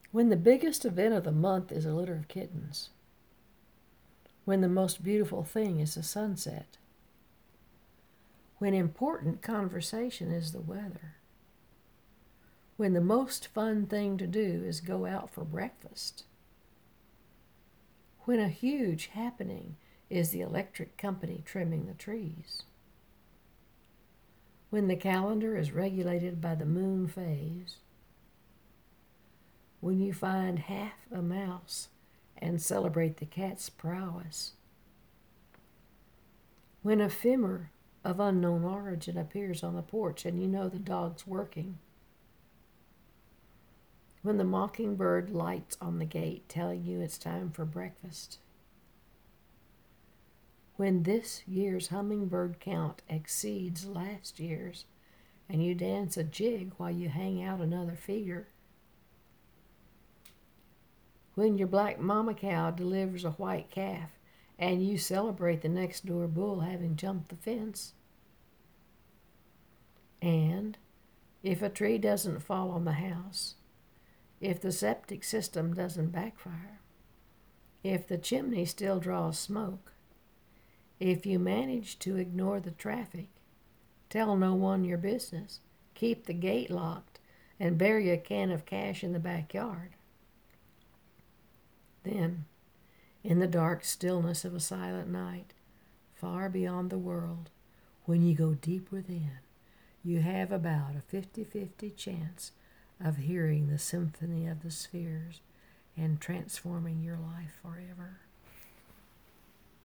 When the biggest event of the month is a litter of kittens. When the most beautiful thing is the sunset. When important conversation is the weather. When the most fun thing to do is go out for breakfast. When a huge happening is the electric company trimming the trees. When the calendar is regulated by the moon phase. When you find half a mouse and celebrate the cat's prowess. When a femur of unknown origin appears on the porch and you know the dog's working. When the mockingbird lights on the gate telling you it's time for breakfast. When this year's hummingbird count exceeds last year's and you dance a jig while you hang out another figure. When your black mama cow delivers a white calf and you celebrate the next door bull having jumped the fence. And if a tree doesn't fall on the house, if the septic system doesn't backfire, if the chimney still draws smoke, if you manage to ignore the traffic, tell no one your business, keep the gate locked, and bury a can of cash in the backyard, then, in the dark stillness of a silent night, far beyond the world, when you go deep within, you have about a 50-50 chance of hearing the symphony of the spheres and transforming your life forever.